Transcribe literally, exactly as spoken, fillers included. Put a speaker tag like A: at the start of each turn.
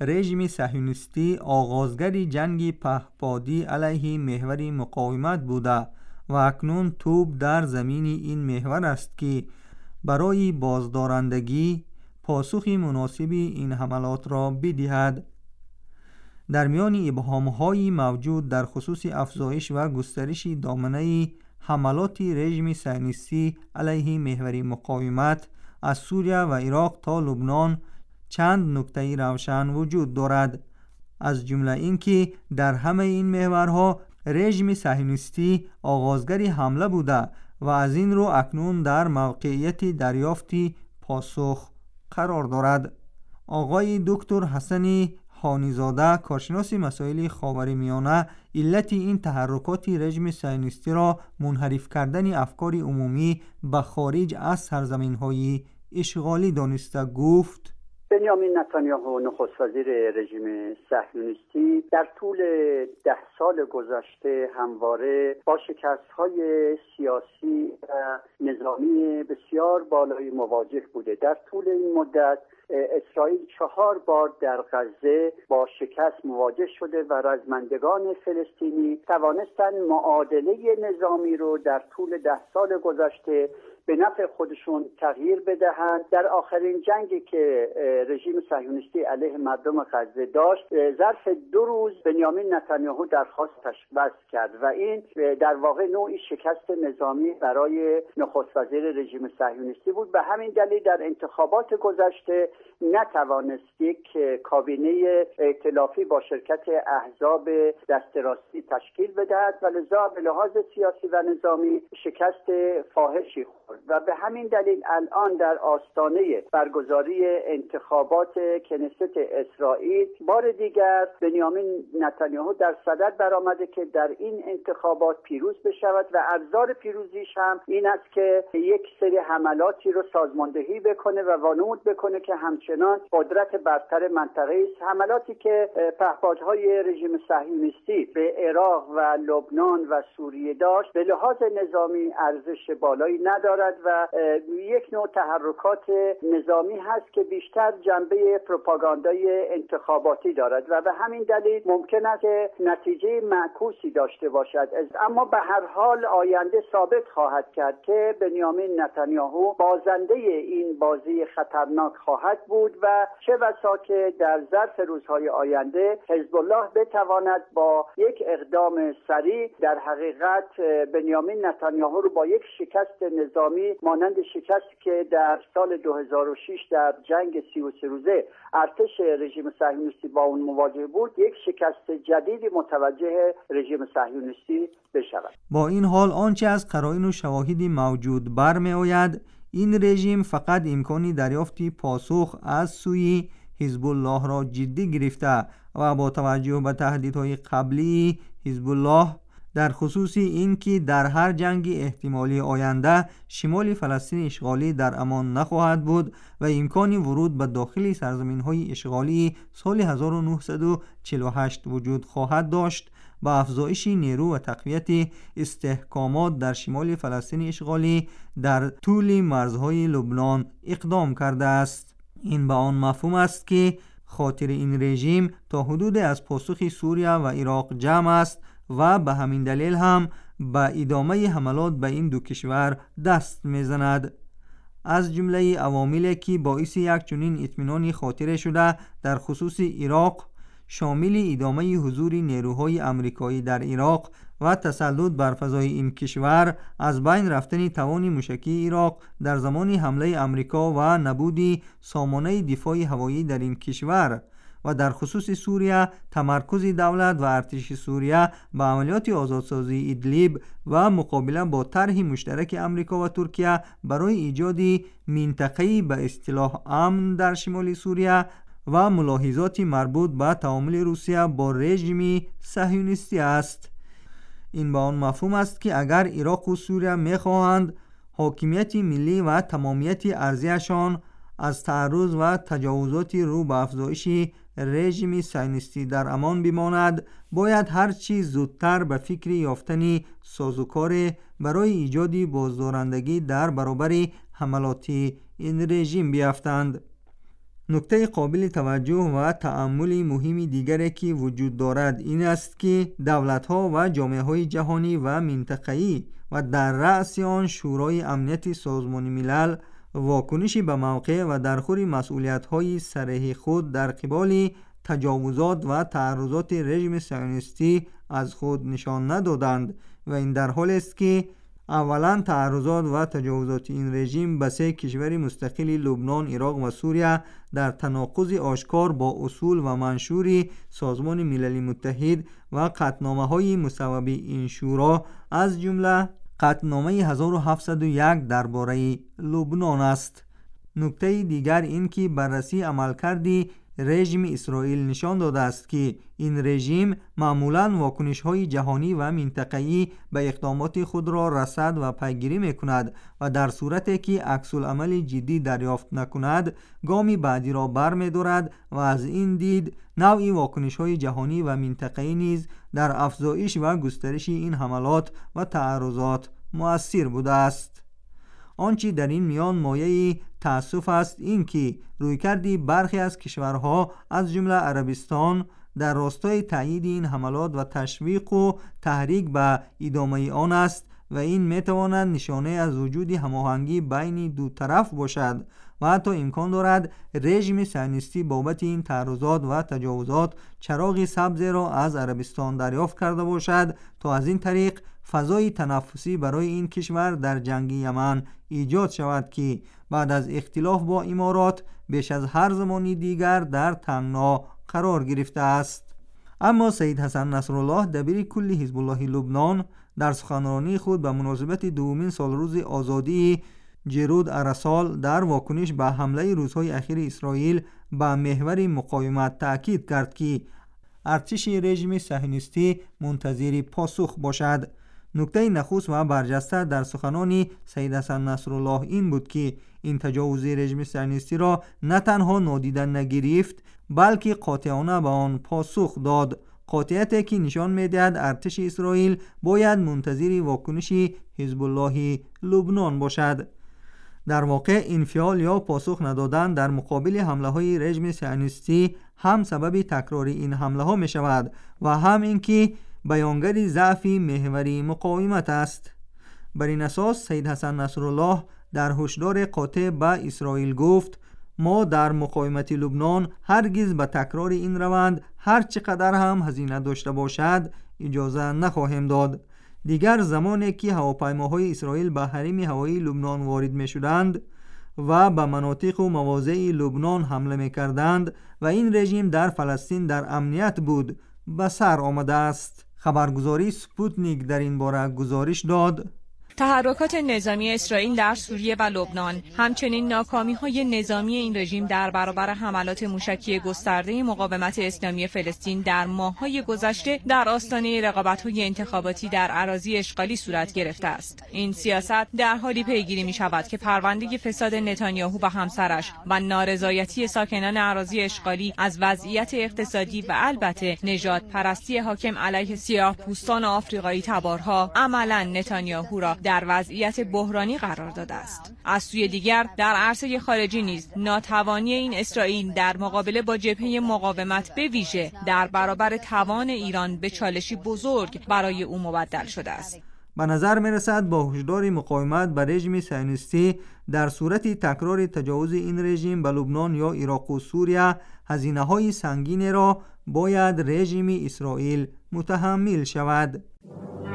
A: رژیم صهیونیستی آغازگر جنگ پهپادی علیه محور مقاومت بوده و اکنون توپ در زمین این محور است که برای بازدارندگی پاسخ مناسب این حملات را بدهد. در میان ابهام‌های موجود در خصوص افزایش و گسترش دامنه حملات رژیم صهیونیستی علیه محور مقاومت از سوریه و عراق تا لبنان چند نکته روشن وجود دارد، از جمله اینکه در همه این محورها رژیم صهیونیستی آغازگر حمله بوده و از این رو اکنون در موقعیت دریافتی پاسخ قرار دارد. آقای دکتر حسن هانیزاده، کارشناس مسائل خاورمیانه، علت این تحرکات رژیم صهیونیستی را منحرف کردن افکار عمومی به خارج از سرزمین‌های اشغالی دانسته گفت:
B: بنیامین نتانیاهو نخست وزیر رژیم صهیونیستی در طول ده سال گذشته همواره با شکست‌های سیاسی و نظامی بسیار بالایی مواجه بوده. در طول این مدت اسرائیل چهار بار در غزه با شکست مواجه شده و رزمندگان فلسطینی توانستند معادله نظامی رو در طول ده سال گذشته به نفع خودشون تغییر بدهند. در آخرین جنگی که رژیم صهیونیستی علیه مردم غزه داشت، ظرف دو روز بنیامین نتانیاهو درخواستش بس کرد و این در واقع نوعی شکست نظامی برای نخست وزیر رژیم صهیونیستی بود. به همین دلیل در انتخابات گذشته نتوانست یک کابینه ائتلافی با شرکت احزاب دست راستی تشکیل بدهد و لذا به لحاظ سیاسی و نظامی شکست فاحشی خورد و به همین دلیل الان در آستانه برگزاری انتخابات کنست اسرائیل بار دیگر بنیامین نتانیاهو در صدد برآمده که در این انتخابات پیروز بشود و ابزار پیروزیش هم این است که یک سری حملاتی رو سازماندهی بکنه و وانمود بکنه که همچنان قدرت برتر منطقه است. حملاتی که پهپادهای رژیم صهیونیستی به عراق و لبنان و سوریه داشت به لحاظ نظامی ارزش بالایی ندارد و یک نوع تحرکات نظامی هست که بیشتر جنبه پروپاگاندای انتخاباتی دارد و به همین دلیل ممکن است که نتیجه معکوسی داشته باشد. اما به هر حال آینده ثابت خواهد کرد که بنیامین نتانیاهو بازنده این بازی خطرناک خواهد بود و چه بسا که در ظرف روزهای آینده حزب الله بتواند با یک اقدام سریع در حقیقت بنیامین نتانیاهو رو با یک شکست نظامی مانند شکستی که در سال دو هزار و شش در جنگ سی و سه روزه ارتش رژیم صهیونیستی با اون مواجه بود، یک شکست جدیدی متوجه رژیم صهیونیستی بشود.
A: با این حال آنچه از قرائن و شواهدی موجود برمی آید، این رژیم فقط امکانی دریافتی پاسخ از سوی حزب الله را جدی گرفته و با توجه به تهدیدهای قبلی حزب الله در خصوص این که در هر جنگ احتمالی آینده شمال فلسطین اشغالی در امان نخواهد بود و امکانی ورود به داخل سرزمین‌های اشغالی سال هزار و نهصد و چهل و هشت وجود خواهد داشت، با افزایش نیرو و تقویت استحکامات در شمال فلسطین اشغالی در طول مرزهای لبنان اقدام کرده است. این به آن مفهوم است که خاطر این رژیم تا حدود از پاسخ سوریه و عراق جمع است و به همین دلیل هم به ادامه حملات به این دو کشور دست میزند. از جمله عواملی که باعث یک چنین اطمینان خاطره شده در خصوص عراق شامل ادامه حضور نیروهای آمریکایی در عراق و تسلط بر فضای این کشور، از بین رفتن توان موشکی عراق در زمان حمله آمریکا و نبود سامانه دفاع هوایی در این کشور و در خصوص سوریه تمرکز دولت و ارتش سوریه به عملیات آزادسازی ادلیب و مقابله با طرح مشترک آمریکا و ترکیه برای ایجاد منطقه‌ای به اصطلاح امن در شمال سوریه و ملاحظات مربوط به تعامل روسیه با رژیم صهیونیستی است. این به آن مفهوم است که اگر عراق و سوریه می‌خواهند حاکمیت ملی و تمامیت ارضیشان از تعرض و تجاوزات رو به افزایش رژیم صهیونیستی در امان بماند، باید هر چیز زودتر به فکر یافتن سازوکار برای ایجاد بازدارندگی در برابر حملات این رژیم بیفتند. نکته قابل توجه و تأمل مهم دیگری که وجود دارد این است که دولت‌ها و جامعه‌های جهانی و منطقه‌ای و در رأس آن شورای امنیت سازمان ملل واکنشی به موقع و در خور مسئولیت‌های صریح خود در قبال تجاوزات و تعرضات رژیم صهیونیستی از خود نشان ندادند و این در حالی است که اولا تعرضات و تجاوزات این رژیم به سه کشور مستقل لبنان، عراق و سوریه در تناقض آشکار با اصول و منشور سازمان ملل متحد و قطعنامه‌های مصوبه این شورا از جمله قطعنامه هزار و هفتصد و یک درباره لبنان است. نکته دیگر این که بررسی عملکرد رژیم اسرائیل نشان داده است که این رژیم معمولاً واکنش‌های جهانی و منطقه‌ای به اقدامات خود را رصد و پیگیری می‌کند و در صورتی که عکس‌العمل جدی دریافت نکند گامی بعدی را برمی‌دارد و از این دید نوعی واکنش‌های جهانی و منطقه‌ای نیز در افزایش و گسترش این حملات و تعرضات مؤثر بوده است. آنچه در این میان مایه تأسف است این که رویکرد برخی از کشورها از جمله عربستان در راستای تأیید این حملات و تشویق و تحریک به ادامه آن است و این میتواند نشانه از وجود هماهنگی بین دو طرف باشد و حتی امکان دارد رژیم صهیونیستی بابت این تعرضات و تجاوزات چراغ سبز را از عربستان دریافت کرده باشد تا از این طریق فضای تنفسی برای این کشور در جنگ یمن ایجاد شود که بعد از اختلاف با امارات بیش از هر زمانی دیگر در تنگنا قرار گرفته است. اما سید حسن نصرالله دبیر کل حزب الله لبنان در سخنرانی خود به مناسبت دومین سالروز آزادی جرود ارسال در واکنش به حمله روزهای اخیر اسرائیل به محور مقاومت تأکید کرد که ارتش رژیم صهیونیستی منتظر پاسخ باشد. نکته نخست و برجسته در سخنان سید حسن نصرالله این بود که این تجاوز رژیم صهیونیستی را نه تنها نادیده نگرفت بلکه قاطعانه به آن پاسخ داد، قاطعیتی که نشان می‌دهد ارتش اسرائیل باید منتظر واکنش حزب الله لبنان باشد. در واقع انفعال یا پاسخ ندادن در مقابل حمله‌های رژیم صهیونیستی هم سبب تکرار این حمله‌ها می‌شود و هم اینکه بیانگر ضعف محوری مقاومت است. بر این اساس سید حسن نصرالله در هشدار قاطع به اسرائیل گفت ما در مقاومت لبنان هرگز به تکرار این روند هر چقدر هم هزینه داشته باشد اجازه نخواهیم داد. دیگر زمانی که هواپیماهای اسرائیل به حریم هوایی لبنان وارد می شدند و به مناطق و مواضع لبنان حمله می کردند و این رژیم در فلسطین در امنیت بود به سر آمده است. خبرگزاری سپوتنیک در این باره گزارش داد
C: تحرکات نظامی اسرائیل در سوریه و لبنان همچنین ناکامی‌های نظامی این رژیم در برابر حملات موشکی گسترده مقاومت اسلامی فلسطین در ماه‌های گذشته در آستانه رقابت‌های انتخاباتی در اراضی اشغالی صورت گرفته است. این سیاست در حالی پیگیری می‌شود که پرونده فساد نتانیاهو و همسرش و نارضایتی ساکنان اراضی اشغالی از وضعیت اقتصادی و البته نژاد پرستی حاکم علیه سیاه‌پوستان آفریقایی تبارها عملاً نتانیاهو را در وضعیت بحرانی قرار داده است. از سوی دیگر در عرصه خارجی نیز ناتوانی این اسرائیل در مقابله با جبهه مقاومت به ویژه در برابر توان ایران به چالشی بزرگ برای او مبدل شده است.
A: به نظر می رسد با هشدار مقاومت بر رژیم صهیونیستی در صورت تکرار تجاوز این رژیم به لبنان یا عراق و سوریه هزینه های سنگین را باید رژیم اسرائیل متحمل شود.